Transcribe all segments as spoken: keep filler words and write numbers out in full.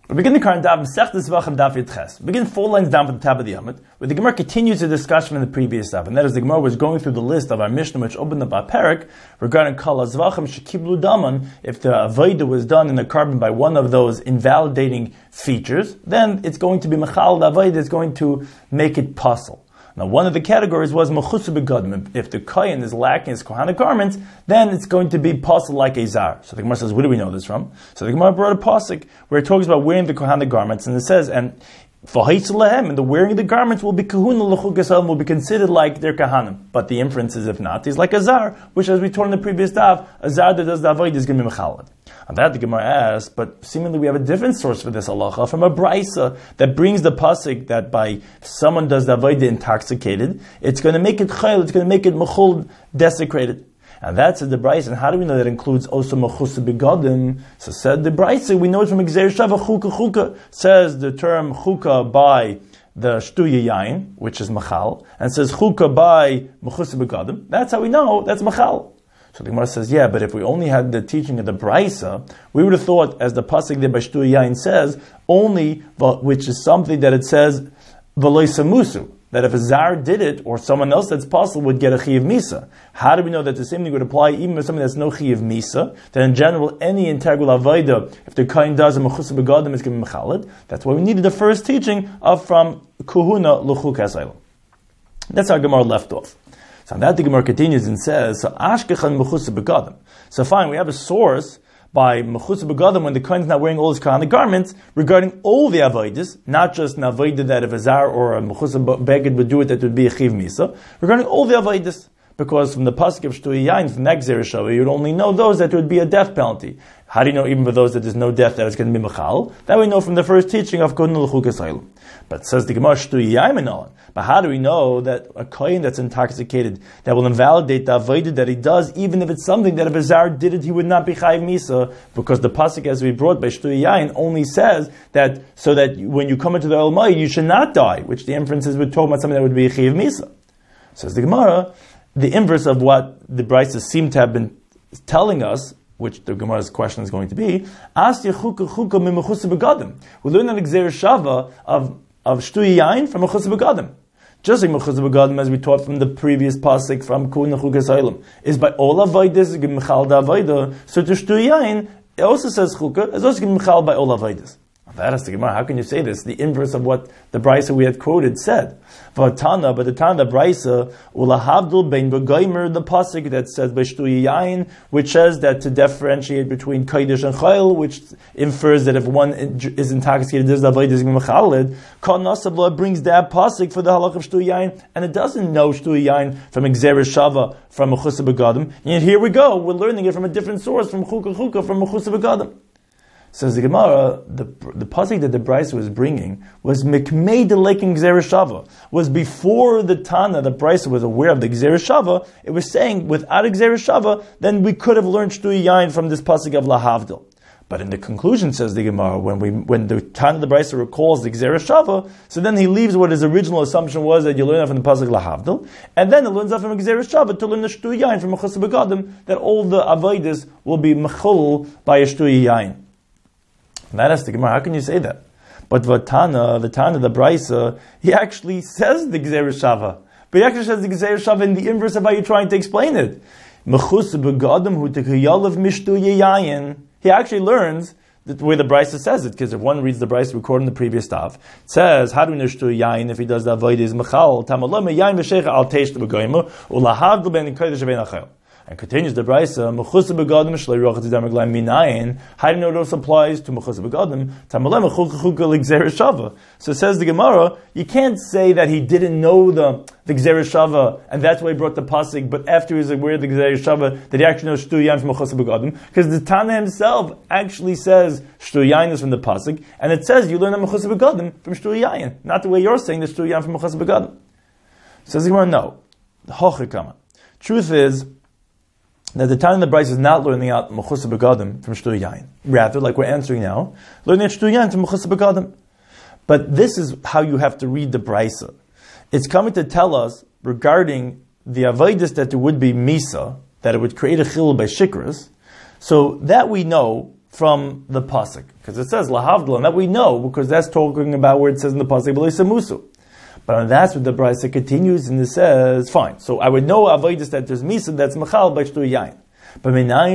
We begin the current daf, Masechtas Zvachim Daf Yud Ches. We begin four lines down from the top of the Yamud, where the Gemara continues the discussion from the previous daf, and that is the Gemara was going through the list of our Mishnah, which opened up our parak, regarding Kol HaZvachim Shekiblu Daman. If the Avodah was done in the carbon by one of those invalidating features, then it's going to be Mechal, the Avodah is going to make it puzzle. Now, one of the categories was Mechusa Begadim. If the Kohen is lacking his Kohanic garments, then it's going to be puzzle like a Zar. So the Gemara says, where do we know this from? So the Gemara brought a pasuk where it talks about wearing the Kohanic garments, and it says, and V'haitzelehem, and the wearing of the garments will be kahuna l'chuk Yisrael, will be considered like their kahanim. But the inference is, if not, he's like a Zar, which, as we told in the previous daf, a Zar that does the avoid is going to be mechalad. And that the Gemara asks, but seemingly we have a different source for this halacha from a brisa that brings the pasuk that by if someone does the avodah intoxicated, it's going to make it chayil, it's going to make it mechul desecrated. And that's the brisa. And how do we know that includes also mechusa begadim? So said the brisa, we know it from Gzeir Shava chuka chuka. Says the term chuka by the shtuya yain, which is machal, and says chuka by mechusa begadim. That's how we know that's machal. So the Gemara says, yeah, but if we only had the teaching of the Brisa, we would have thought, as the pasuk there by Shtu Yain says, only, which is something that it says, V'loi samusu, that if a Zar did it, or someone else that's possible would get a Chiyav Misa. How do we know that the same thing would apply even with something that's no Chiyav Misa? That in general, any integral Avodah, if the Kohen does a Mechusa Begadim, is going to be Mechalad. That's why we needed the first teaching of from Kuhuna L'chuk HaSaylam. That's how Gemara left off. So that the Gemara continues and says, so Ashkechan Mechusa Begadim. So fine, we have a source by Mechusa Begadim when the Kohen is not wearing all his Kohanic garments regarding all the Avodas, not just an Avodah that if a Zar or a Mechusa Beged would do it, that would be a Chiv Misa, regarding all the Avodas. Because from the pasuk of Shtu Yain, from that Gzeir Shava, you'd only know those that would be a death penalty. How do you know even for those that there's no death that it's going to be Mechal? That we know from the first teaching of Kohen L'chuk HaSaylam. But says the Gemara Shtu Yain Menalan. But how do we know that a Kohen that's intoxicated, that will invalidate the Avodah that he does, even if it's something that if a Zar did it, he would not be Chayiv Misa? Because the pasuk as we brought by Shtu Yain only says that, so that when you come into the Olmai, you should not die, which the inferences would talk about something that would be a Chayiv Misa. Says the Gemara, the inverse of what the Brises seem to have been telling us, which the Gemara's question is going to be, Asya chuka chuka mimechusa begadim. We learn that Gzeir Shava of of Shtu Yain from mechusa begadim. Just like mechusa begadim, as we taught from the previous pasuk from Kuhuna L'chuk HaSaylam, is by all avodas gemichal da avodah. So to Shtu Yain, it also says chuka, it's also gemichal by all avodas. That is the Gemara. How can you say this? The inverse of what the Brisa we had quoted said. Vatana, but the Tana Brisa, ulahavdul bein begaimer, the pasuk that says by Shtu Yain, which says that to differentiate between kodesh and chayil, which infers that if one is intoxicated, there's the avodah is mechaled. Kol Nasabla brings that pasuk for the halach of Shtu Yain, and it doesn't know Shtu Yain from Gzeir Shava from mechusa begadim. And here we go, we're learning it from a different source, from chuka chuka, from mechusa begadim. Says the Gemara, the the pasuk that the Brisa was bringing was mikmei deleking Gzeir Shava. Was before the Tana, the Brisa was aware of the Gzeir Shava. It was saying without a Gzeir Shava, then we could have learned Shtu Yain from this pasuk of Lahavdil. But in the conclusion, says the Gemara, when we when the Tana the Brisa recalls the Gzeir Shava, so then he leaves what his original assumption was that you learn that from the pasuk Lahavdil, and then it learns that from Gzeir Shava to learn the Shtu Yain from Mechusa Begadim, that all the avodas will be mechul by a Shtu Yain. And that has the Gemara. How can you say that? But Vatana, the Tana, the Brisa, he actually says the Gzeir Shava. But he actually says the Gzeir Shava in the inverse of how you're trying to explain it. Mechusa begadim hu tekayalav mishtu yayin. He actually learns the way the Brisa says it, because if one reads the Brisa recorded in the previous stuff, it says, how do we know shtu yayin if he does the avodah is mechal? Tamalama yayin v'shecha al teish begoyim ulahavdil ben kodesh ben achel. And continues the Brisa, Mechusa Begadim Shlei Rochas Yidam Reglaim Minayin. How do you know it also applies to Mechusa Begadim? Tamalem Chuka Chuka L'Gzeir Shava. So says the Gemara, you can't say that he didn't know the the Gzeir Shava, and that's why he brought the pasuk. But after he was aware of the Gzeir Shava, that he actually knows Shtu Yain from Mechusa Begadim, because the Tana himself actually says Shtu Yain is from the pasuk, and it says you learn the Mechusa Begadim from Shtu Yain, not the way you're saying the Shtu Yain from Mechusa Begadim. Says the Gemara, no. Hochikama. Truth is, that the time the Brisa is not learning out Mechusa Begadim from Shtu Yain. Rather, like we're answering now, learning Shtu Yain from Mechusa Begadim. But this is how you have to read the Brisa. It's coming to tell us regarding the avodas that there would be Misa, that it would create a chilul by Shikras. So that we know from the pasuk, because it says lahavdil, and that we know because that's talking about where it says in the pasuk b'leisa musu. But that's what the brisa continues, and it says, fine. So I would know avoidus that there's misa that's mechal by shtu yain. But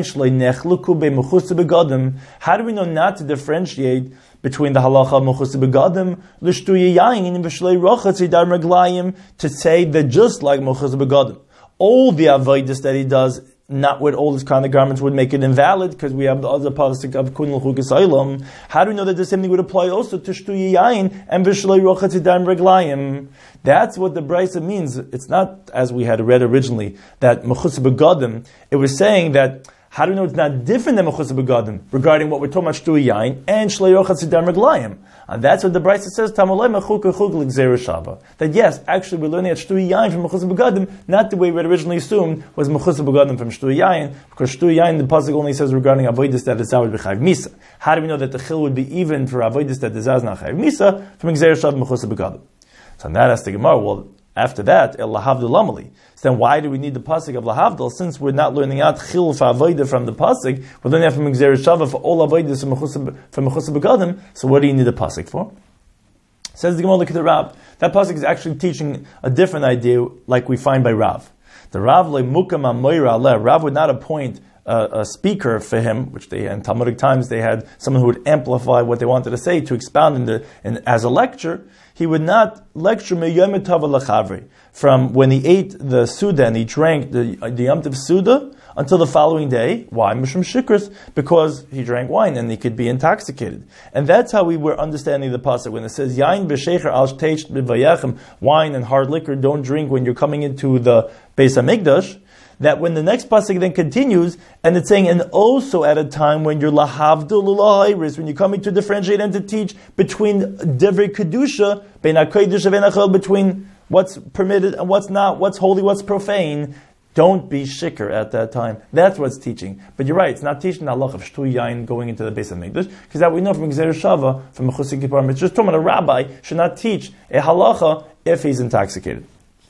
how do we know not to differentiate between the halacha of mechus begadim l'shtu yain and v'shlei rochatz yidar reglayim, to say that just like mechus begadim, all the avoidus that he does, not with all his kind of garments, would make it invalid, because we have the other pasuk of kun l'chukas olam. How do we know that the same thing would apply also to shtu yain and v'shlei rochatz yidar reglayim? That's what the brisa means. It's not, as we had read originally, that mechus begadim. It was saying that, how do we know it's not different than mechus begadim regarding what we're talking about shtu yain and shlei rochatz yidar reglayim? And that's what the brisa says, Tamolei mechuk chuk l'gzeira shava. That yes, actually we're learning at shtu yain from mechus begadim, not the way we had originally assumed was mechus begadim from shtu yain, because shtu yain, the pasuk only says regarding avoidus that it's out b'chayv misa. How do we know that the chil would be even for avoidus that is not chayv misa from gzeira shava mechus begadim? So now that's the Gemara. Well, after that, el lahavdil lamali. So then why do we need the pasuk of lahavdil? Since we're not learning out chil for avodah from the pasuk, we're learning out from gzeira shava for all avodah from mechus begadim. So what do you need the pasuk for? Says the Gemara, look at the Rav. That pasuk is actually teaching a different idea, like we find by Rav. The Rav le mukam amoira aleh. Rav would not appoint a, a speaker for him, which they in Talmudic times they had someone who would amplify what they wanted to say to expound in the in, as a lecture. He would not lecture from when he ate the Suda and he drank the, the Yom Tov Suda until the following day. Why? Mishum Shikras, because he drank wine and he could be intoxicated. And that's how we were understanding the pasuk when it says Yain b'shecher al shteish b'vayachem, wine and hard liquor don't drink when you're coming into the Beis Hamikdash. That when the next pasuk then continues, and it's saying, and also at a time when you're lahavdil l'lahayris, when you're coming to differentiate and to teach between divrei kedusha, bein hakodesh and achol, between what's permitted and what's not, what's holy, what's profane. Don't be shikr at that time. That's what's teaching. But you're right, it's not teaching the halach of shtu yain going into the Beis Hamikdash, because that we know from Gzeir Shava, from Mechus Kipparim. It's just talking about a rabbi should not teach a halacha if he's intoxicated.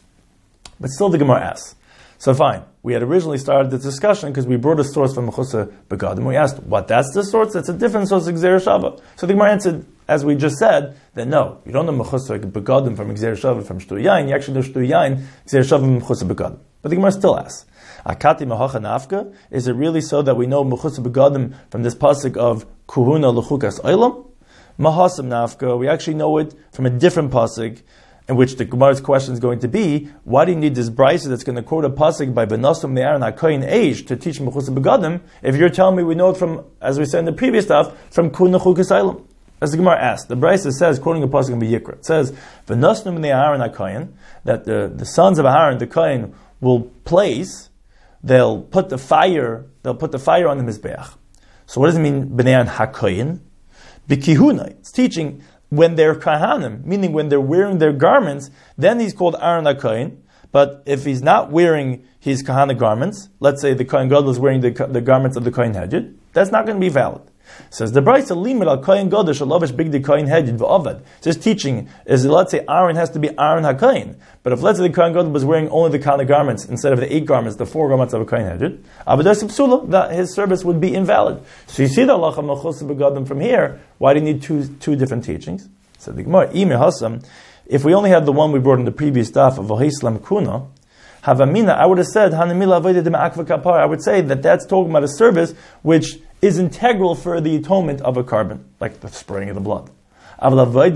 But still the Gemara asks. So fine, we had originally started the discussion because we brought a source from Mechus Begadim. We asked, what, that's the source? That's a different source of Gzeir Shava. So the Gemara answered, as we just said, that no, you don't know Mechus Begadim from Gzeir Shava from Shtu Yain, you actually know Shtu Yain, Gzeir Shava from Mechus Begadim. But the Gemara still asks, Akati Mahacha Nafka, is it really so that we know Mechus Begadim from this pasuk of Kuhuna L'chukas Olam? Mahasam Nafka, we actually know it from a different pasuk, in which the Gemara's question is going to be, why do you need this brisa that's going to quote a pasuk by Benasum Me'aron HaKoyin Eish to teach Mechus Begadim, if you're telling me we know it from, as we said in the previous stuff, from Kuhuna L'chukas Olam? As the Gemara asked, the brisa says, quoting a pasuk in Vayikra, it says, Benasum Me'aron HaKoyin, that the, the sons of Aaron, the Kohen, will place, they'll put the fire, they'll put the fire on the Mizbeach. So what does it mean, B'nei HaKoyin? B'kihuna, it's teaching when they're kahanim, meaning when they're wearing their garments, then he's called Aaron HaKoyin. But if he's not wearing his kahana garments, let's say the Kohen Gadol is wearing the, the garments of the Kohen Hedjid, that's not going to be valid. Says the Brisa, limit al Kohen Gadol shalavish bigdi Kohen Hedjid v'avad. Just teaching is, let's say Aaron has to be Aaron HaKoyin. But if let's say the Kohen Gadol was wearing only the kahana garments instead of the eight garments, the four garments of a Kohen Hedjid, abadas psula, that his service would be invalid. So you see the halacha Mechus Begadim from here. Why do you need two two different teachings? So the Gemara, Imir Hasam, if we only had the one we brought in the previous daf of Vahislam Kuna, Havamina, I would have said, Hanamila Avodah Dema'akva Kapar. I would say that that's talking about a service which is integral for the atonement of a carbon, like the spraying of the blood. But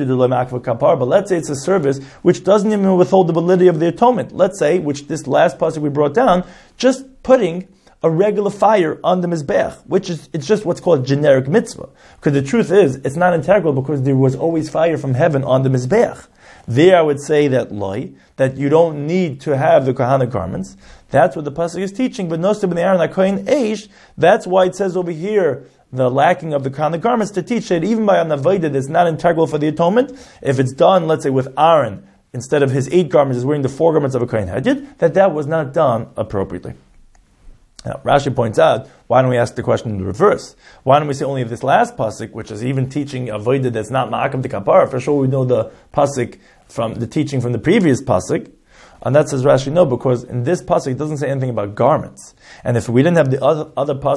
let's say it's a service which doesn't even withhold the validity of the atonement. Let's say, which this last passage we brought down, just putting a regular fire on the Mizbeach, which is, it's just what's called generic mitzvah. Because the truth is, it's not integral because there was always fire from heaven on the Mizbeach. There I would say that loy, that you don't need to have the Kahana garments. That's what the pasuk is teaching. But Nosib and Aaron HaKoyin Eish, that's why it says over here, the lacking of the Kahana garments, to teach that even by an avodah that's not integral for the atonement, if it's done, let's say with Aaron, instead of his eight garments, is wearing the four garments of a Kohen Hedjid, that that was not done appropriately. Now, Rashi points out, why don't we ask the question in the reverse? Why don't we say only this last pasuk, which is even teaching avodah that's not ma'akam de kapara? For sure we know the pasuk from the teaching from the previous pasuk. And that says Rashi, no, because in this pasuk it doesn't say anything about garments. And if we didn't have the other, other pasuk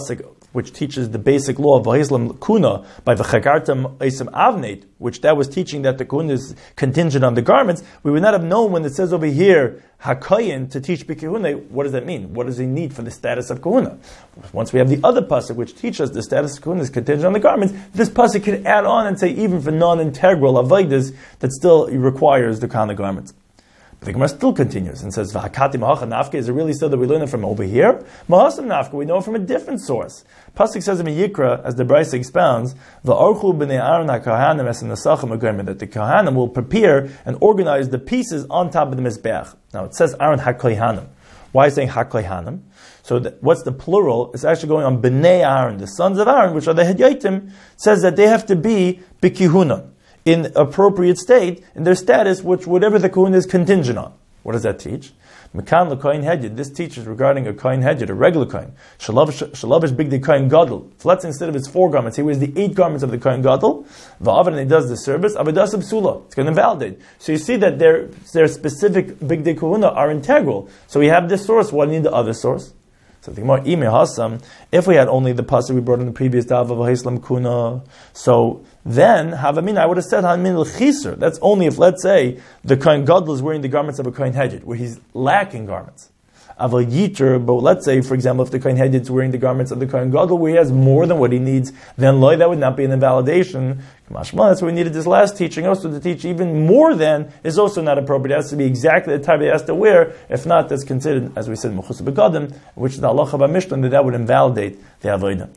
which teaches the basic law of V'hislam Kuna by V'chagartam Eisim Avneit, which that was teaching that the Kuna is contingent on the garments, we would not have known when it says over here, HaKoyin, to teach B'kehuna, what does that mean? What does he need for the status of Kahuna? Once we have the other pasuk, which teaches the status of Kahuna is contingent on the garments, this pasuk could add on and say, even for non-integral avodas, that still requires the Kahana garments. But the Gemara still continues and says, "V'hakati mahacha nafka." Is it really still that we learn it from over here? Mahasam nafka, we know it from a different source. Pasuk says in Yikra, as the Brisa expounds, "V'archu b'nei Aaron hakahanim es nesachim agayim," that the Kohanim will prepare and organize the pieces on top of the mizbeach. Now it says Aaron hakohanim. Why is it saying hakohanim? So the, what's the plural? It's actually going on b'nei Aaron, the sons of Aaron, which are the Hedyatim. Says that they have to be b'kihuna, in appropriate state, in their status, which whatever the Kahuna is contingent on. What does that teach? Mekan l'koyin hedyed. This teaches regarding a koyin hedyed, a regular koyin. Shalavish big the koyin gadol. If let's say instead of his four garments, he wears the eight garments of the koyin gadol. Va'avan, and he does the service. Avodas psula. It's going to invalidate. So you see that their their specific big day Kahuna are integral. So we have this source. Why do you need the other source? So the Gemara ime hasam. If we had only the pasuk we brought in the previous dav of V'hislam Kuna, so then Havamin, I would have said Hamin l'chiser. That's only if, let's say, the kohen gadol is wearing the garments of a kohen hedyed, where he's lacking garments. Aval yiter, but let's say, for example, if the kohen hedyed is wearing the garments of the kohen gadol, where he has more than what he needs, then loy, that would not be an invalidation. Kamashma, that's what we needed this last teaching. Also, to teach even more than is also not appropriate. It has to be exactly the type he has to wear. If not, that's considered, as we said, mechus begadim, which is the halacha of Mishnah, that that would invalidate the avodah.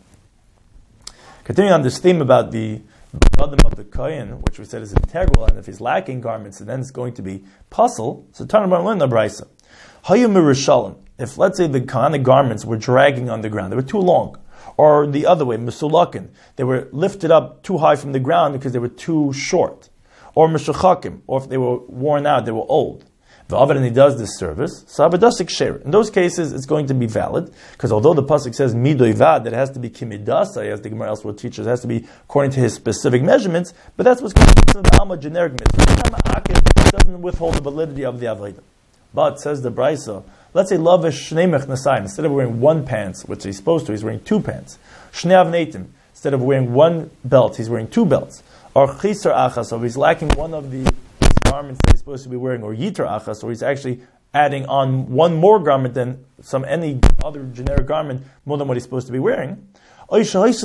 Continuing on this theme about the begadim of the kohen, which we said is integral, and if he's lacking garments, then it's going to be puzzle. So Tanakh learned the brisa. Hayum mirushalim. If let's say the Kahana garments were dragging on the ground, they were too long, or the other way, misulakin, they were lifted up too high from the ground because they were too short, or mishachakim, or if they were worn out, they were old. V'avad, and he does this service. So avadasik sher. In those cases, it's going to be valid because although the pasuk says midoivad, that it has to be kimidasa, as the Gemara elsewhere teaches, it has to be according to his specific measurements. But that's what's called the alma generic mitzvah. It doesn't withhold the validity of the avodah. But, says the Brisa, let's say lavish shnei mechnasayim, instead of wearing one pants, which he's supposed to, he's wearing two pants. Shnei avneitim, instead of wearing one belt, he's wearing two belts. Or chisar achas, or he's lacking one of the garments that he's supposed to be wearing, or yitar achas, or he's actually adding on one more garment than some any other generic garment, more than what he's supposed to be wearing. Or if he's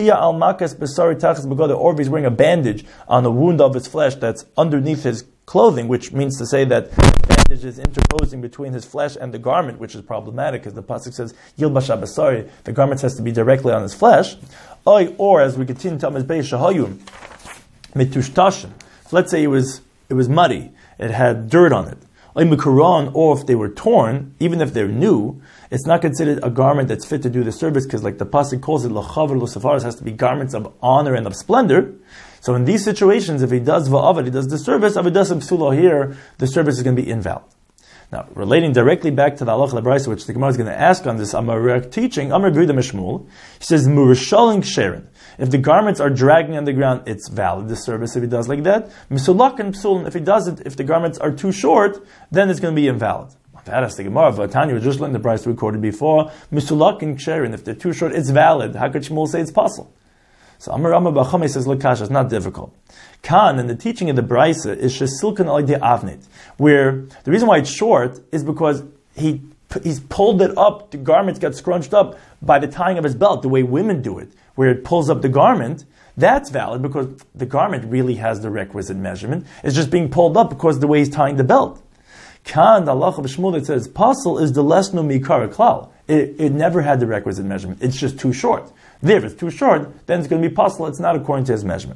wearing a bandage on the wound of his flesh that's underneath his clothing, which means to say that the bandage is interposing between his flesh and the garment, which is problematic, because the pasuk says, Yilbash HaBasari, the garment has to be directly on his flesh. Or, as we continue to Tamaz Beis Shahayum, Mitushtashin. Let's say it was it was muddy, it had dirt on it. Or if they were torn, even if they're new, it's not considered a garment that's fit to do the service, because like the pasuk calls it, L'chavar L'safaras, has to be garments of honor and of splendor. So in these situations, if he does va'avad, he does the service, avodas psula here, the service is going to be invalid. Now, relating directly back to the halacha l'braisa, which the Gemara is going to ask on this Amarek teaching, Amar B'Yehuda Mishmul, he says, Murashaling Sharon. If the garments are dragging on the ground, it's valid, the service, if he does like that. Misulakan psulin, if he doesn't, if the garments are too short, then it's going to be invalid. That is the Gemara. Vatanya, we just learned the brisa recorded before. Misulakan Sharon, if they're too short, it's valid. How could Shmuel say it's possible? So Amar Rama Bachame says, look, Kasha, it's not difficult. Kan, and the teaching of the Brisa, is Shesilkan Alidei Avnit, where the reason why it's short is because he he's pulled it up, the garments got scrunched up by the tying of his belt, the way women do it, where it pulls up the garment. That's valid because the garment really has the requisite measurement. It's just being pulled up because of the way he's tying the belt. Kan, the halacha of Shmuel, that says, Pasal is the lesnu mikara klal. It, it never had the requisite measurement. It's just too short. There, if it's too short, then it's going to be possible. It's not according to his measurement.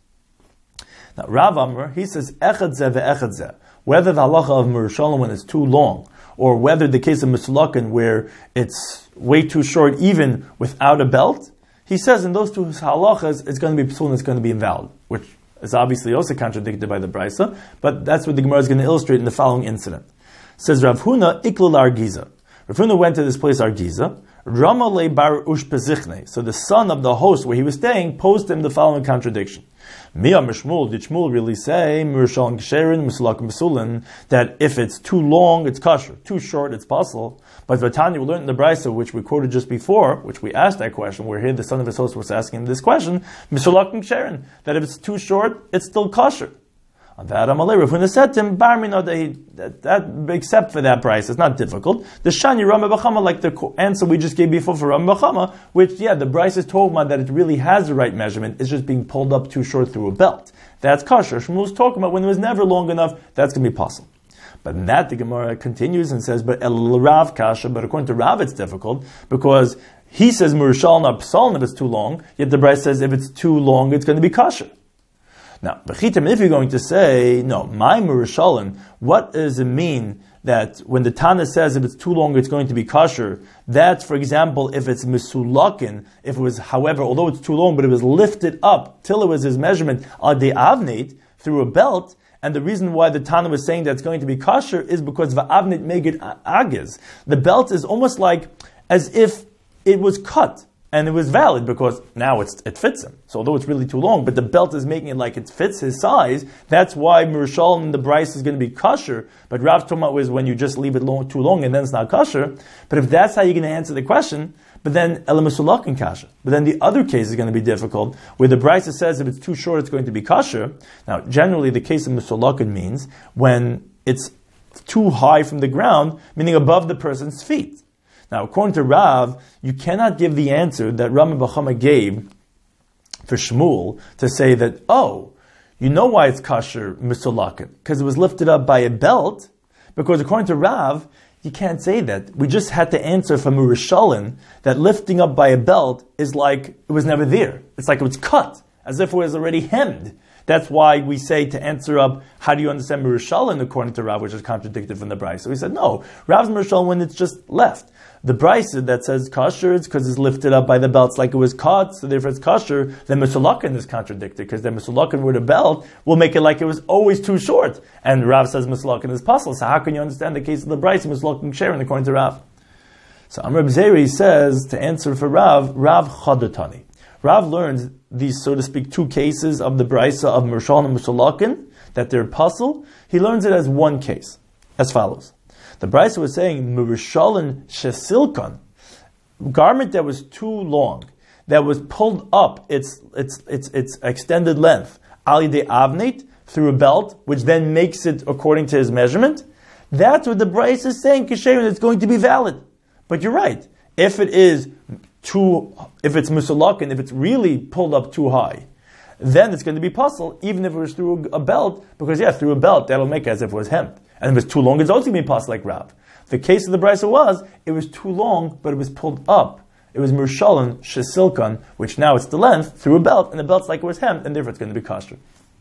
Now, Rav Amr, he says, Echad zeh ve'echad zeh. Whether the halacha of Merushalim when it's too long, or whether the case of Misulakin where it's way too short even without a belt, he says in those two halachas, it's going to be psul and it's going to be invalid, which is obviously also contradicted by the Brisa, but that's what the Gemara is going to illustrate in the following incident. It says, Rav Huna iklul Argiza. Rav Huna went to this place Argiza, Rama le bar ushpezichne. So the son of the host where he was staying posed him the following contradiction. Miyam Shmuel, did Shmuel really say Mirshal Ksherin, Musulakim Besulin, that if it's too long, it's kosher, too short, it's possible? But Vatanya, we learned in the Brisa, which we quoted just before, which we asked that question, where here the son of his host was asking him this question, Musulakim Ksherin, that if it's too short, it's still kosher. On that Amalei, Rav Huna said to him, Barmino, that, that, except for that price, it's not difficult. The Shani Rama Bachama, like the answer we just gave before for Rama Bachama, which, yeah, the Bryce is talking about that it really has the right measurement, it's just being pulled up too short through a belt. That's kosher. Shmuel's talking about when it was never long enough, that's going to be possible. But in that, the Gemara continues and says, but El Rav Kasha, but according to Rav, it's difficult, because he says, Murishal na Psalm, if it's too long, yet the Bryce says, if it's too long, it's going to be kosher. Now, Bechitim, if you're going to say, no, my Murushalim, what does it mean that when the Tana says if it's too long, it's going to be kosher? That, for example, if it's Misulakin, if it was, however, although it's too long, but it was lifted up till it was his measurement, Adi Avnit, through a belt, and the reason why the Tana was saying that it's going to be kosher is because Va'avnit Megid Agiz. The belt is almost like as if it was cut. And it was valid because now it's, it fits him. So although it's really too long, but the belt is making it like it fits his size, that's why Murshal in the Bryce is going to be kosher. But Rav's talking about was when you just leave it long, too long and then it's not kosher. But if that's how you're going to answer the question, but then Elamusulak and kasha. But then the other case is going to be difficult, where the Bryce says if it's too short, it's going to be kosher. Now, generally, the case of Musulakin means when it's too high from the ground, meaning above the person's feet. Now, according to Rav, you cannot give the answer that Rama Bachama gave for Shmuel to say that, oh, you know why it's kosher misulakin, because it was lifted up by a belt, because according to Rav, you can't say that. We just had to answer from Murushalin that lifting up by a belt is like it was never there. It's like it was cut, as if it was already hemmed. That's why we say to answer up, how do you understand Murushalin according to Rav, which is contradicted from the Bryce? So we said, no, Rav's Murushalin when it's just left. The Bryce that says kosher, it's because it's lifted up by the belts like it was cut, so therefore it's kosher. Then Misulakin is contradicted, because then Misulakin with a belt will make it like it was always too short. And Rav says Misulakin is puzzle, so how can you understand the case of the Bryce, Misulakin sharing according to Rav? So Amr Bzeri says, to answer for Rav, Rav Chadatani. Rav learns these, so to speak, two cases of the Bryce of Murshal and Misulakin, that they're puzzle. He learns it as one case, as follows. The Bryce was saying, Murushalin shesilkan, garment that was too long, that was pulled up its its its its extended length, ali de avnit, through a belt, which then makes it according to his measurement. That's what the Bryce is saying, Kishayin, it's going to be valid. But you're right. If it is too, if it's musulakin, if it's really pulled up too high, then it's going to be puzzle, even if it was through a belt, because yeah, through a belt, that'll make it as if it was hemmed. And if it was too long, it's also going to be puzzle like Rav. The case of the Brisa was, it was too long, but it was pulled up. It was Murshalin, Shesilkan, which now it's the length, through a belt, and the belt's like it was hemmed, and therefore it's going to be kosher.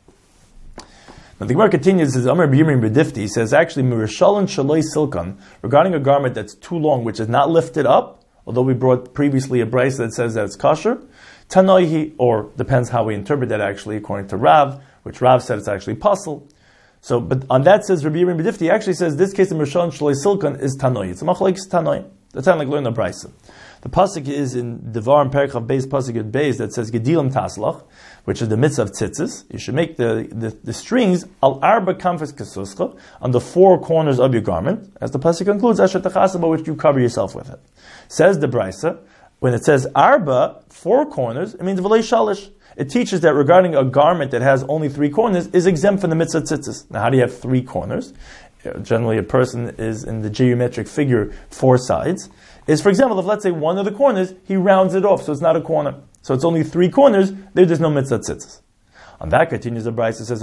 Now the Gemara continues, says, Amar B'Yimrim B'Difti, he says, actually, Murshalin Shaloi Silkan, regarding a garment that's too long, which is not lifted up, although we brought previously a Brisa that says that it's kosher, Tanoihi, or depends how we interpret that actually, according to Rav, which Rav said it's actually puzzle. So, but on that says Rabbi Yirmiyah B'Difti, he actually says this case of Murshal Shaloi Silkan is Tanoi. It's a machlokes Tanoi. The time like learn the Brisa. The pasuk is in Devar and Perikav Beis pasuk at Beis that says Gedilim Taslach, which is the mitzvah of tzitzis. You should make the, the, the strings al arba kamfes kesuscha on the four corners of your garment, as the pasuk concludes Asher Techasaba, which you cover yourself with it. Says the Brisa, when it says arba, four corners, it means v'lei shalish. It teaches that regarding a garment that has only three corners is exempt from the mitzvah tzitzis. Now, how do you have three corners? Generally, a person is in the geometric figure four sides. Is, for example, if let's say one of the corners, he rounds it off, so it's not a corner. So it's only three corners, there, there's no mitzvah tzitzis. On that continues the Brisa, it says,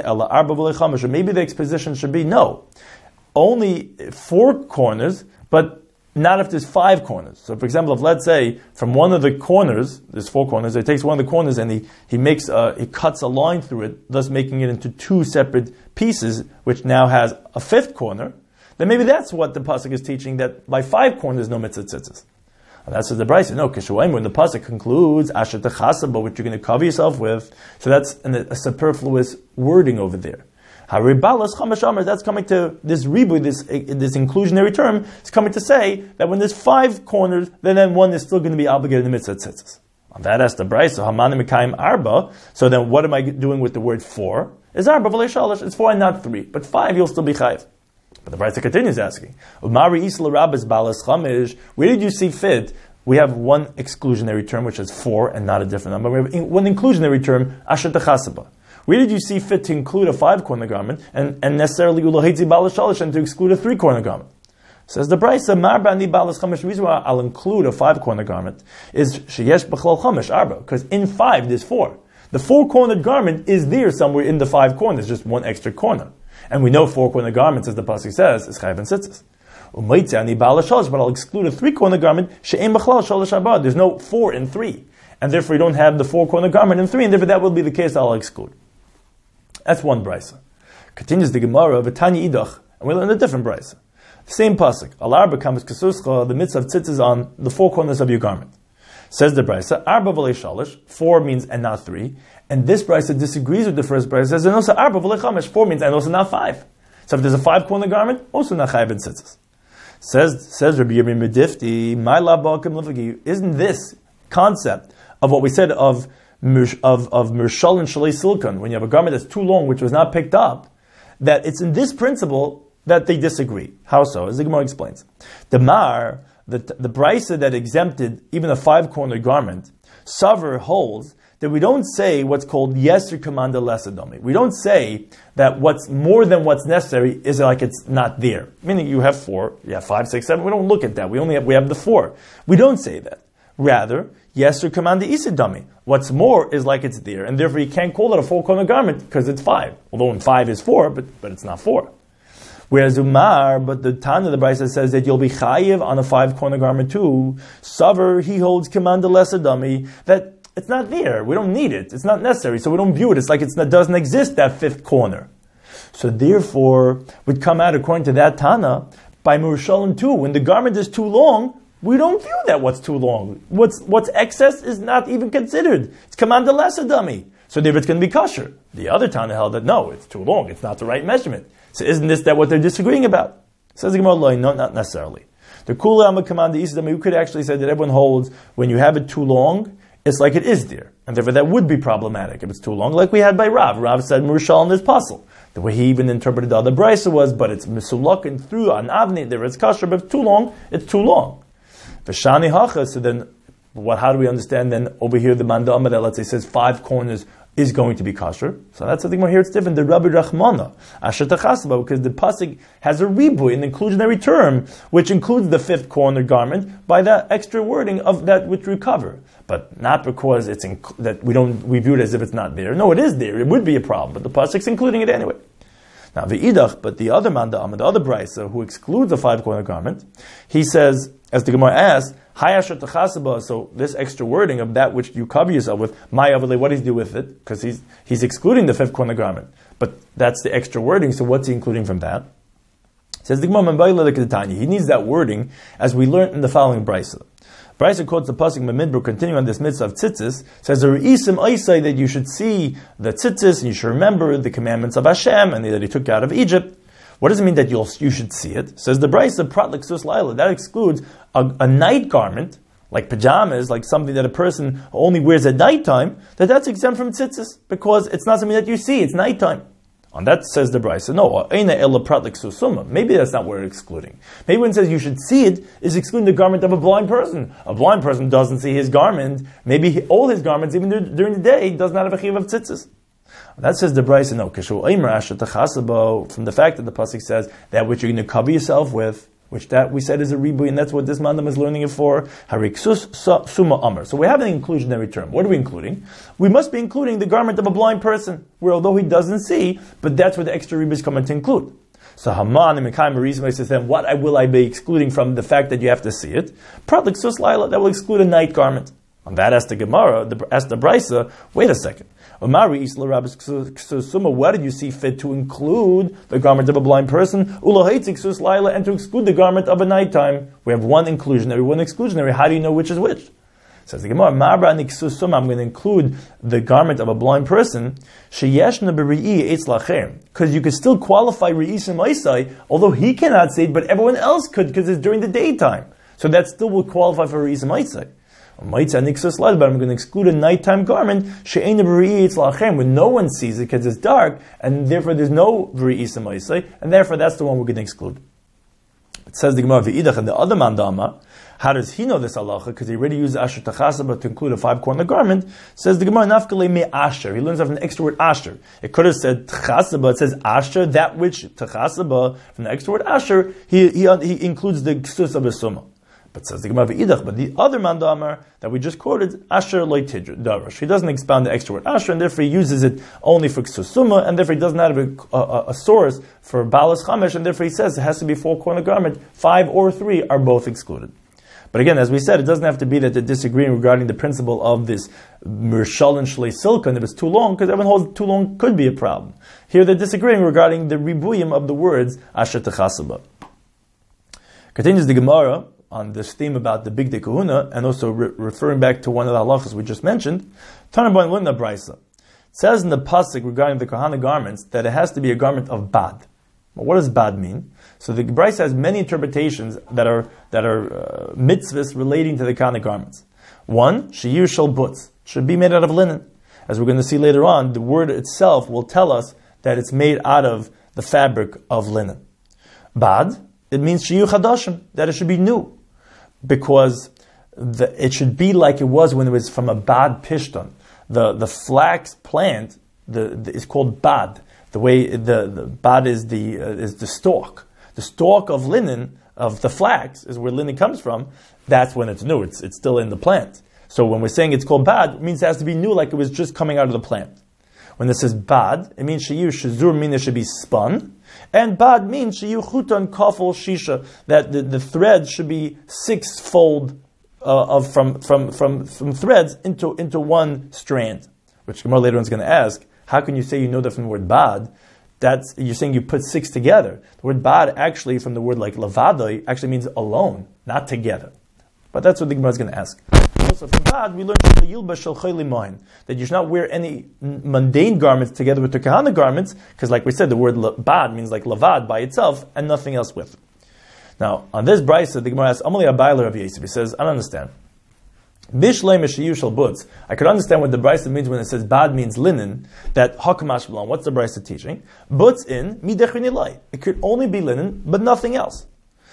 or maybe the exposition should be, no, only four corners, but not if there's five corners. So, for example, if let's say from one of the corners, there's four corners, he takes one of the corners and he he makes a, he cuts a line through it, thus making it into two separate pieces, which now has a fifth corner. Then maybe that's what the pasuk is teaching, that by five corners no mitzvah tzitzis. And that's what the Brisa. No, Kishuaim, when the pasuk concludes Asher Techasaba, which you're going to cover yourself with, so that's an, a superfluous wording over there. Haribalas Chamash Amar, that's coming to this ribu, this this inclusionary term, is coming to say that when there's five corners, then, then one is still going to be obligated in the mitzvah tzitzis. On that asked the Brisa, Hamani Mekayim Arba. So then what am I doing with the word four? Is Arba v'lei shalosh. It's four and not three. But five, you'll still be chayiv. But the Brisa continues asking, Umari Isla Rabbis Balas Chamish. Where did you see fit? We have one exclusionary term, which is four and not a different number. We have one inclusionary term, Asher Techasaba. Where did you see fit to include a five-corner garment and, and necessarily Ulahetzi Balas Shalosh and to exclude a three-corner garment? Says the Brisa, Marbani Balas Chamish. The reason why I'll include a five-corner garment is Sheyesh B'chlal Chamish Arba, because in five there's four. The four-cornered garment is there somewhere in the five corners, just one extra corner. And we know four-corner garments, as the pasuk says, is Chayav and Tzitzis. But I'll exclude a three-corner garment. There's no four in three, and therefore you don't have the four-corner garment in three, and therefore that will be the case. I'll exclude. That's one brisa. Continues the Gemara, V'tanya idach, and we learn a different brisa. The same pasuk. Alar becomes kasuscha. The mitzvah of tzitzis on the four corners of your garment. Says the brisa, Arba v'lei shalish. Four means and not three, and this brisa disagrees with the first brisa. Says and also Arba v'lei chamish. Four means and also not five. So if there's a five-corner garment, also not chayav and tzitzis. Says says Rabbi Yirmiyah Medifti, my labakim lefagi. Isn't this concept of what we said of of of mirshal and shalei silicon, when you have a garment that's too long, which was not picked up, that it's in this principle that they disagree. How so? As the Gemara explains, the Mar, the the brisa that exempted even a five-corner garment, Savar holds that we don't say what's called yeser kamanda lesadami. We don't say that what's more than what's necessary is like it's not there. Meaning you have four, you have five, six, seven. We don't look at that. We only have we have the four. We don't say that. Rather, yeser kamanda isidami. What's more is like it's there, and therefore you can't call it a four-corner garment because it's five. Although in five is four, but but it's not four. Whereas Umar, but the Tana, the Brisa says that you'll be chayiv on a five-corner garment too. Savar, he holds kamanda lesadami, that it's not there. We don't need it. It's not necessary. So we don't view it. It's like it's, it doesn't exist, that fifth corner. So therefore, we'd come out, according to that Tana, by Merushalim too. When the garment is too long, we don't view that what's too long. What's what's excess is not even considered. It's kamanda lesadami. So therefore it's going to be kosher. The other Tana held that no, it's too long. It's not the right measurement. So isn't this that what they're disagreeing about? Says the Gemara, no, not necessarily. The Kula Amma Kamanda Isidami, we could actually say that everyone holds when you have it too long, it's like it is there. And therefore that would be problematic if it's too long, like we had by Rav. Rav said Murushal in his puzzle. The way he even interpreted the other brisa was, but it's misulak and through on avni, there it's kosher, but if it's too long, it's too long. V'shani hacha, so then, what, how do we understand then over here the Manda Amma that let's say says five corners is going to be kosher? So that's the thing here, it's different. The Rabbi Rachmana, Asher Techasaba, because the pasuk has a ribu, an inclusionary term, which includes the fifth corner garment by that extra wording of that which we cover. But not because it's inc- that we don't we view it as if it's not there. No, it is there. It would be a problem, but the pasuk's including it anyway. Now the idach, but the other manda, the other brisa who excludes the five corner garment, he says, as the Gemara asks, Hayasher Techasaba, so this extra wording of that which you cover yourself with, my avale, what does he do with it? Because he's he's excluding the fifth corner garment. But that's the extra wording, so what's he including from that? Says the Gemara, he needs that wording as we learned in the following brisa. Brisa quotes the pasuk Memidbar, continuing on this mitzvah of tzitzis, says the reisim aisai that you should see the tzitzis and you should remember the commandments of Hashem and that He took you out of Egypt. What does it mean that you'll you should see it? Says the Brisa pratlik sus laila. That excludes a, a night garment like pajamas, like something that a person only wears at nighttime. That that's exempt from tzitzis because it's not something that you see. It's nighttime. On that says the Brisa, no, eina ella pratlik susuma. Maybe that's not what it's excluding. Maybe when it says you should see it, is excluding the garment of a blind person. A blind person doesn't see his garment. Maybe he, all his garments, even during the day, does not have a chiv of tzitzis. That says the Brisa, no, from the fact that the pasuk says that which you're going to cover yourself with, which that we said is a ribu, and that's what this mandam is learning it for. Hariksus suma amr. So we have an inclusionary term. What are we including? We must be including the garment of a blind person, where although he doesn't see, but that's what the extra ribu is coming to include. So Haman and Mekayim Arizma says then, what will I be excluding from the fact that you have to see it? Pratlik sus laila, that will exclude a night garment. On that, as the Gemara, the, as the Brisa, wait a second. What did you see fit to include the garment of a blind person? And to exclude the garment of a nighttime. We have one inclusionary, one exclusionary. How do you know which is which? Says the Gemara, I'm going to include the garment of a blind person, because you could still qualify Re'isim Aisai, although he cannot see it, but everyone else could, because it's during the daytime. So that still will qualify for Re'isim Aisai. But I'm going to exclude a nighttime garment when no one sees it because it's dark, and therefore there's no v'ri'isa ma'isei, and therefore that's the one we're going to exclude. It says the Gemara v'idach, and the other man dama, how does he know this halacha? Because he already used asher tachasaba to include a five-corner garment. Says the Gemara, nafkale me asher. He learns off an extra word asher. It could have said tachasaba. It says asher, that which tachasaba, from the extra word asher, he, he, he includes the ksus of a summa. But says the Gemara v'idach, but the other man damar that we just quoted, asher loy darash. He doesn't expound the extra word asher, and therefore he uses it only for ksusuma, and therefore he doesn't have a, a, a source for balas chamesh, and therefore he says it has to be four-corner garment. Five or three are both excluded. But again, as we said, it doesn't have to be that they're disagreeing regarding the principle of this Mirshal and Shlei Silka, and if it's too long, because everyone holds too long could be a problem. Here they're disagreeing regarding the ribuyim of the words Asher Techasaba. Continues the Gemara on this theme about the Big Day Kahuna, and also re- referring back to one of the halachas we just mentioned. Tanabon Luna Brisa. It says in the pasuk regarding the Kahana garments that it has to be a garment of bad. Well, what does bad mean? So the Brisa has many interpretations that are that are uh, mitzvahs relating to the Kahana garments. One, sheyir shel butz, should be made out of linen. As we're going to see later on, the word itself will tell us that it's made out of the fabric of linen. Bad, it means sheyir chadashim, that it should be new, because the, it should be like it was when it was from a bad pishton. The the flax plant the, the is called bad. The way the, the bad is the uh, is the stalk. The stalk of linen, of the flax, is where linen comes from. That's when it's new. It's it's still in the plant. So when we're saying it's called bad, it means it has to be new, like it was just coming out of the plant. When it says bad, it means sheyu shazur, means it should be spun, and bad means sheyu chutan kafel shisha, that the, the thread should be six-fold uh, of from from from from threads into into one strand. Which Gemara later on is going to ask, how can you say you know that from the word bad? That's, you're saying you put six together. The word bad actually, from the word like lavadoi, actually means alone, not together. But that's what the Gemara is going to ask. Also from bad, we learn that you should not wear any mundane garments together with the kahana garments, because like we said, the word bad means like lavad by itself, and nothing else with it. Now, on this brisa, the Gemara asks, Amali Abayler of Yosef. He says, I don't understand. I could understand what the brisa means when it says bad means linen, that hakamash b'lam. What's the brisa teaching? Butz in midechinilai. It could only be linen, but nothing else.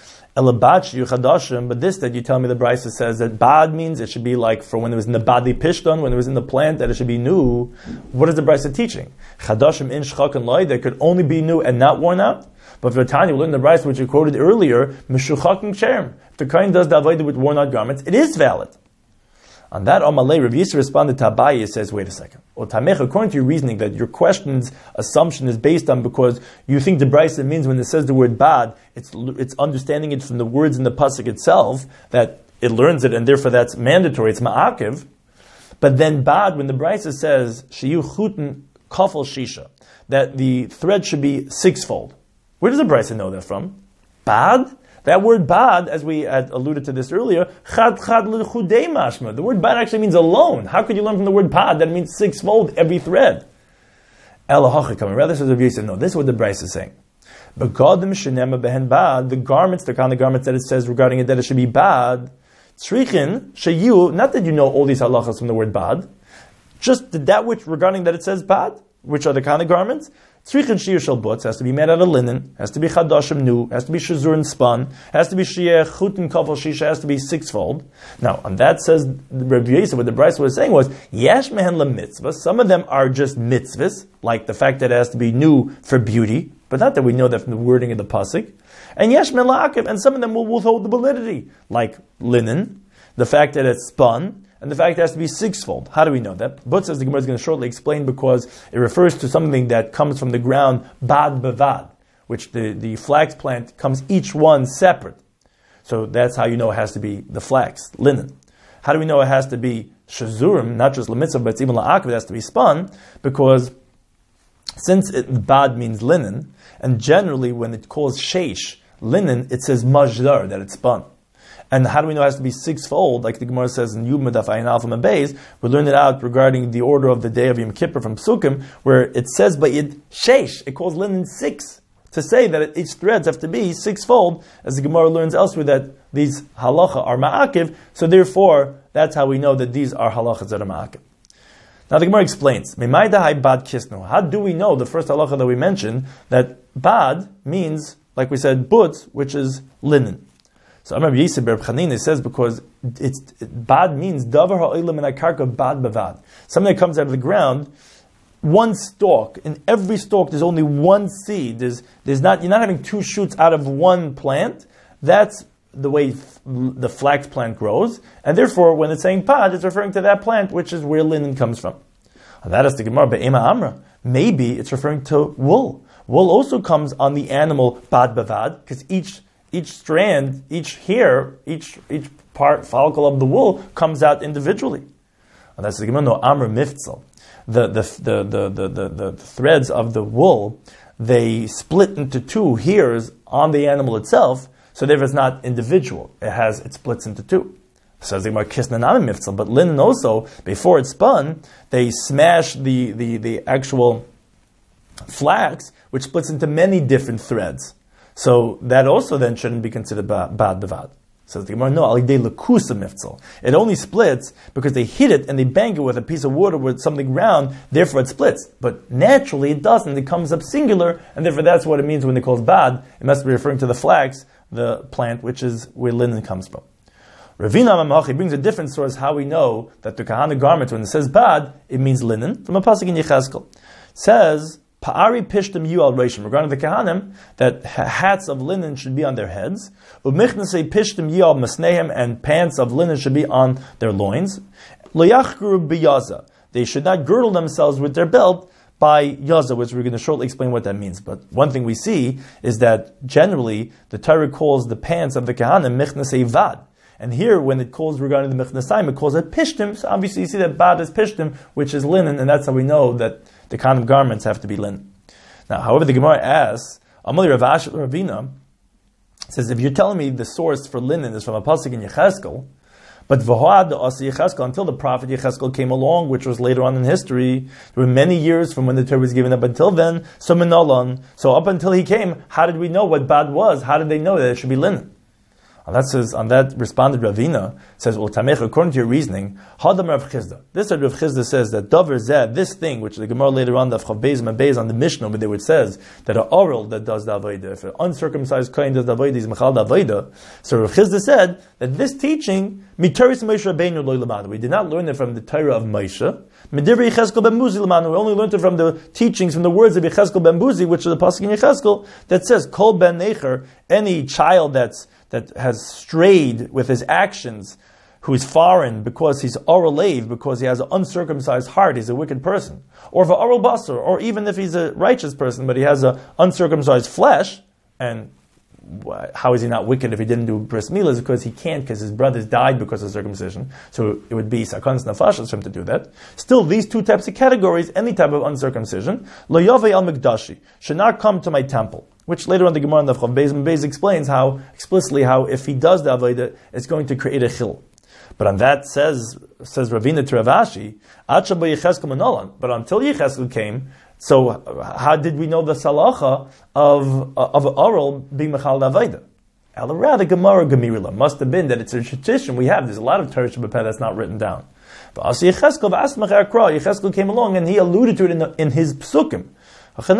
But this that you tell me the brisa says that bad means it should be like for when it was in the badi pishton, when it was in the plant, that it should be new. What is the brisa teaching? Chadashim in shchakan lai, that could only be new and not worn out. But for Tanya, we learned the brisa which you quoted earlier, mishuchakim sherm. If the kohen does the avodah with worn out garments, it is valid. On that, Amalei, Rav Yisrael responded to Abaye, says, wait a second. Otamech, according to your reasoning, that your question's assumption is based on because you think the brisa means when it says the word bad, it's it's understanding it from the words in the pasuk itself, that it learns it, and therefore that's mandatory, it's ma'akiv. But then bad, when the brisa says, sheyu chuten kafel shisha, that the thread should be sixfold. Where does the brisa know that from? Bad? That word bad, as we had alluded to this earlier, chad chad l'chudei mashma. The word bad actually means alone. How could you learn from the word bad that it means sixfold every thread? Elahachikam. Rather says Rav Yosef, no, this is what the Bryce is saying. Begadim shenema behen bad, the garments, the kind of garments that it says regarding it that it should be bad, tzrichin sheyu, not that you know all these halachas from the word bad, just that which regarding that it says bad, which are the kind of garments. Tzrichin shiyur shel butz has to be made out of linen, has to be chadashim new, has to be shazur and spun, has to be shiyeh chutin kafel shisha, has to be sixfold. Now, on that says Rabbi Yosef, what the Bryce was saying was, yesh mehen lemitzvah, some of them are just mitzvahs, like the fact that it has to be new for beauty, but not that we know that from the wording of the pasuk. And yesh mehen la'akiv, and some of them will withhold the validity, like linen, the fact that it's spun, and the fact that it has to be sixfold. How do we know that? But says the Gemara is going to shortly explain, because it refers to something that comes from the ground, bad bavad, which the, the flax plant comes each one separate. So that's how you know it has to be the flax, linen. How do we know it has to be shazurim, not just lemitzvah, but it's even la'akiv, it has to be spun? Because since it, bad means linen, and generally when it calls sheish, linen, it says majdar, that it's spun. And how do we know it has to be sixfold? Like the Gemara says in Yud Medaf Ayin Alpha Beis, we learned it out regarding the order of the day of Yom Kippur from Psukim, where it says by it sheish, it calls linen six. to say that each threads have to be sixfold, as the Gemara learns elsewhere that these halacha are ma'akiv, so therefore that's how we know that these are halachas that are ma'akiv. Now the Gemara explains, bad kisnu. How do we know, the first halacha that we mentioned, that bad means, like we said, but, which is linen. So I remember Yisib Reb Chanina says because it's it, bad means davar ha'olam min ha'karka bad bavad. Something that comes out of the ground, one stalk. In every stalk, there's only one seed. There's there's not you're not having two shoots out of one plant. That's the way f- the flax plant grows, and therefore, when it's saying bad, it's referring to that plant, which is where linen comes from. And that is the Gemara be'ema amra. Maybe it's referring to wool. Wool also comes on the animal bad bavad because each Each strand, each hair, each each part, follicle of the wool comes out individually. And that's the Gemara, no, Amr Miftzal. The the, the, the, the, the, the threads of the wool, they split into two hairs on the animal itself, so therefore it's not individual. It has, it splits into two. Says the Gemara, Kisna Nami Miftzal. But linen also, before it's spun, they smash the, the, the actual flax, which splits into many different threads. So that also then shouldn't be considered bad bavad. Says the Gemara, no, alidei lekusa miftzal. It only splits because they hit it and they bang it with a piece of water with something round, therefore it splits. But naturally it doesn't. It comes up singular, and therefore that's what it means when it calls bad. It must be referring to the flax, the plant, which is where linen comes from. Ravina Mamachi brings a different source how we know that the kahana garment, when it says bad, it means linen, from a pasuk in Yechezkel. It says, Pa'ari pishtim yu al reishim, regarding the kahanim, that hats of linen should be on their heads. Umichnasei pishtim yu al masnehem, and pants of linen should be on their loins. Lo yachguru biyaza, they should not girdle themselves with their belt by yaza, which we're going to shortly explain what that means. But one thing we see is that generally the Torah calls the pants of the kahanim michnasei vad. And here, when it calls regarding the michnasayim, it calls it pishtim. So obviously you see that bad is pishtim, which is linen, and that's how we know that the kind of garments have to be linen. Now, however, the Gemara asks, Amali Rav Ashi Ravina says, if you're telling me the source for linen is from a pasuk in Yechezkel, but v'hoad asi Yechezkel, until the prophet Yechezkel came along, which was later on in history, there were many years from when the Torah was given up until then, so minolan, so up until he came, how did we know what bad was? How did they know that it should be linen? On that says, on that responded Ravina, says, well, Tamech, according to your reasoning, Hadam Rav Chizda. This Rav Chizda says that Dover Zeh, this thing, which the Gemara later on, the Chav Beis Mabez on the Mishnah, where it says that an oral that does the Avodah, if an uncircumcised kohen does the Avodah, he's Mechal the Avodah. So Rav Chizda said that this teaching, Mitaris Moshe Rabbeinu lo lamadu. We did not learn it from the Torah of Moshe. Medivrei Yechezkel ben Buzi lamadu. We only learned it from the teachings, from the words of Yechezkel ben Buzi, which are the pasuk in Yechezkel, that says, Kol ben Necher, any child that's that has strayed with his actions, who is foreign because he's oral lave, because he has an uncircumcised heart, he's a wicked person. Or of oral basar, or even if he's a righteous person, but he has an uncircumcised flesh, and how is he not wicked if he didn't do bris milah? Is because he can't, because his brothers died because of circumcision. So it would be sakonis nefashos for him to do that. Still, these two types of categories, any type of uncircumcision, lo yavei al mikdashi, should not come to my temple. Which later on the Gemara in the Chav Beis Beis explains how, explicitly how if he does the Avodah, it's going to create a chil. But on that says, says Ravina to Rav Ashi, Acha ba Yechezkel manolan. But until Yechezkel came, so how did we know the salacha of, of oral being Mechal Avodah? Ela rather Gemara Gemirila. Must have been that it's a tradition we have. There's a lot of Torah Shabbat that's not written down. But Asi Yechezkel v'asmach akra. Yechezkel came along and he alluded to it in, the, in his psukim. So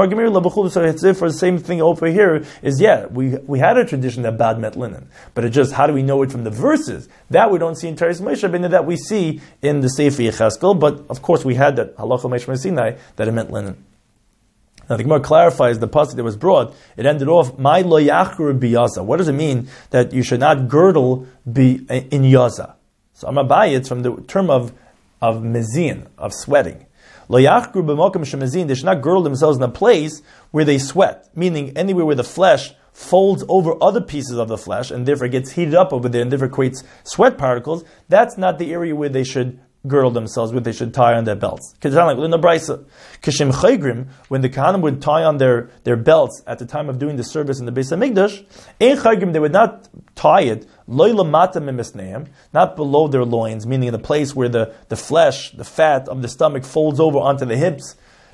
the same thing over here is, yeah, we we had a tradition that bad meant linen, but it just, how do we know it from the verses? That we don't see in Teres Moshe Rabbeinu, that we see in the Sefer Yechezkel, but of course we had that halacha Moshe Sinai that it meant linen. Now the Gemara clarifies the pasuk that was brought. It ended off, "My lo yachur biyaza." What does it mean that you should not girdle be in yaza? So Amabai, it's from the term of of mezin, of sweating. Lo yachgru b'mokem shemezin, they should not girdle themselves in a place where they sweat, meaning anywhere where the flesh folds over other pieces of the flesh and therefore gets heated up over there and therefore creates sweat particles. That's not the area where they should girdle themselves, where they should tie on their belts. Like in the Brisa, Kishim Chaygrim, when the Kohanim would tie on their, their belts at the time of doing the service in the Beis Hamikdash, in Chaygrim they would not tie it loyla mata mimisneim, not below their loins, meaning in the place where the, the flesh, the fat of the stomach folds over onto the hips,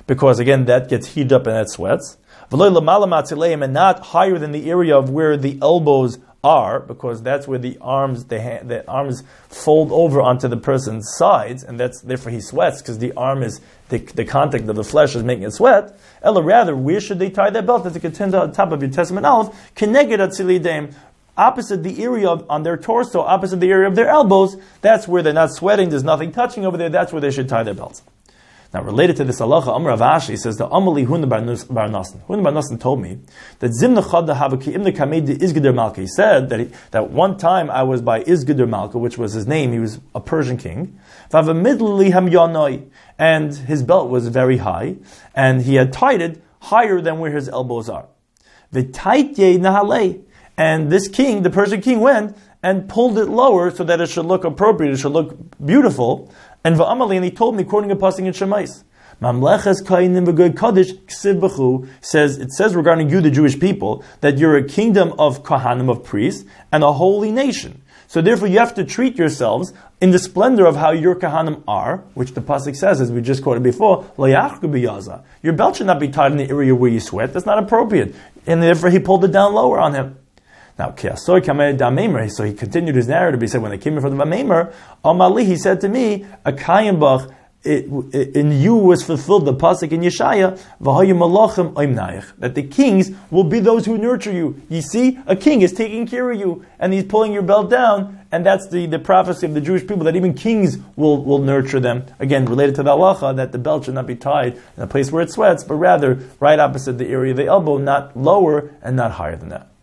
because again, that gets heated up and that sweats. And not higher than the area of where the elbows are, because that's where the arms, the, hand, the arms fold over onto the person's sides, and that's therefore he sweats, because the arm is, the, the contact of the flesh is making it sweat. Ella, rather, where should they tie their belt? As it continues on top of your Testament Aleph, Keneged Atzilidaim, opposite the area of, on their torso, opposite the area of their elbows, that's where they're not sweating, there's nothing touching over there, that's where they should tie their belts. Now, related to this halacha, Amr Rav Ashi says the Amali Huna Bar Nasan. Huna Bar Nasan told me that Zimna Chada Havaki Imna Kamedi Izgeder Malka. He said that he, that one time I was by Izgeder Malka, which was his name. He was a Persian king. Vavamidli Ham Yanoi, and his belt was very high, and he had tied it higher than where his elbows are. V'taitye Nahalei, and this king, the Persian king, went and pulled it lower so that it should look appropriate, it should look beautiful. And va'amali, and he told me, quoting a passage in Shemais, Mamleches Kainim v'Goy Kaddish Ksiv B'chu, says, it says regarding you, the Jewish people, that you're a kingdom of Kohanim, of priests, and a holy nation. So therefore you have to treat yourselves in the splendor of how your Kohanim are, which the pasuk says, as we just quoted before, your belt should not be tied in the area where you sweat, that's not appropriate. And therefore he pulled it down lower on him. Now, so he continued his narrative. He said, when they came in for the Vamemer, Amali, he said to me, a Kayambach, in you was fulfilled the pasuk in Yeshaya, that the kings will be those who nurture you. You see, a king is taking care of you, and he's pulling your belt down, and that's the, the prophecy of the Jewish people, that even kings will, will nurture them. Again, related to the halacha, that the belt should not be tied in a place where it sweats, but rather right opposite the area of the elbow, not lower and not higher than that.